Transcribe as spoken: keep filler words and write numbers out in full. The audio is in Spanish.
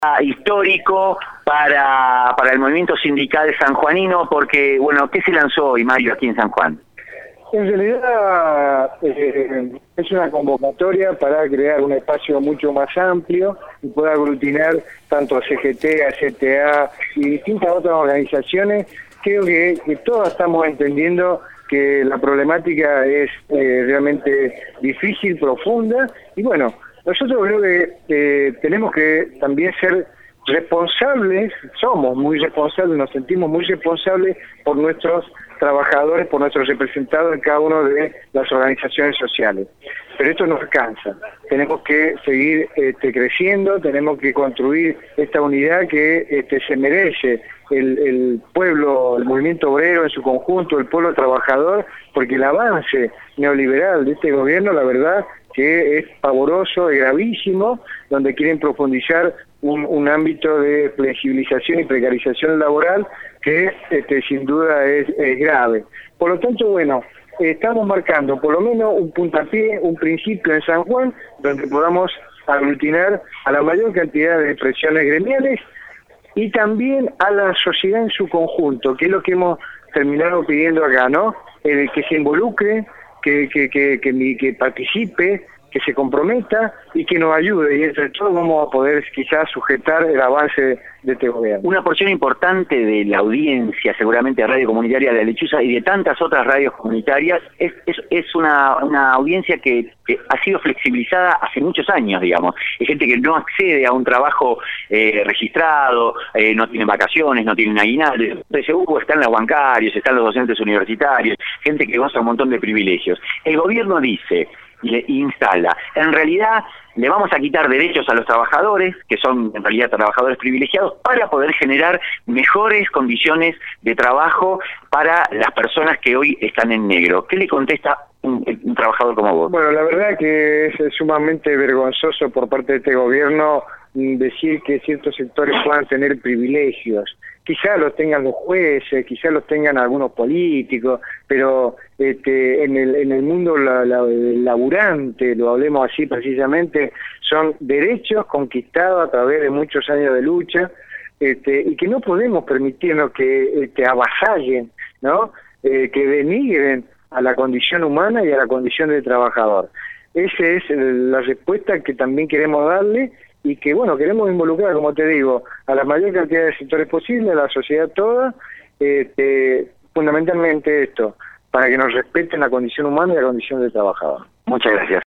Histórico para, para el movimiento sindical sanjuanino, porque, bueno, ¿qué se lanzó hoy, Mario, aquí en San Juan? En realidad eh, es una convocatoria para crear un espacio mucho más amplio y poder aglutinar tanto a C G T, a C T A y distintas otras organizaciones. Creo que, que todos estamos entendiendo que la problemática es eh, realmente difícil, profunda, y bueno, nosotros creo que eh, tenemos que también ser responsables, somos muy responsables, nos sentimos muy responsables por nuestros trabajadores, por nuestros representados en cada una de las organizaciones sociales. Pero esto no alcanza, tenemos que seguir este, creciendo, tenemos que construir esta unidad que este, se merece el, el pueblo, el movimiento obrero en su conjunto, el pueblo trabajador, porque el avance neoliberal de este gobierno, la verdad, que es pavoroso, es gravísimo, donde quieren profundizar un, un ámbito de flexibilización y precarización laboral que este, sin duda es, es grave. Por lo tanto, bueno, estamos marcando por lo menos un puntapié, un principio en San Juan, donde podamos aglutinar a la mayor cantidad de expresiones gremiales y también a la sociedad en su conjunto, que es lo que hemos terminado pidiendo acá, ¿no? Eh, que se involucre, que, que, que, que, que participe, que se comprometa y que nos ayude, y entre todos vamos a poder quizás sujetar el avance de este gobierno. Una porción importante de la audiencia, seguramente de Radio Comunitaria de La Lechuza y de tantas otras radios comunitarias, es, es, es una, una audiencia que, que ha sido flexibilizada hace muchos años, digamos. Es gente que no accede a un trabajo eh, registrado, eh, no tiene vacaciones, no tiene aguinaldo. Entonces, uh, están los bancarios, están los docentes universitarios, gente que goza un montón de privilegios. El gobierno dice y instala, en realidad le vamos a quitar derechos a los trabajadores, que son en realidad trabajadores privilegiados, para poder generar mejores condiciones de trabajo para las personas que hoy están en negro. ¿Qué le contesta un, un trabajador como vos? Bueno, la verdad que es, es sumamente vergonzoso por parte de este gobierno decir que ciertos sectores puedan tener privilegios. Quizás los tengan los jueces, quizás los tengan algunos políticos, pero este, en el en el mundo la, la, laburante, lo hablemos así precisamente, son derechos conquistados a través de muchos años de lucha, este, y que no podemos permitirnos que este, avasallen, ¿no? Eh, que denigren a la condición humana y a la condición del trabajador. Esa es la respuesta que también queremos darle, y que, bueno, queremos involucrar, como te digo, a la mayor cantidad de sectores posible, a la sociedad toda, este, fundamentalmente esto, para que nos respeten la condición humana y la condición del trabajador. Muchas gracias.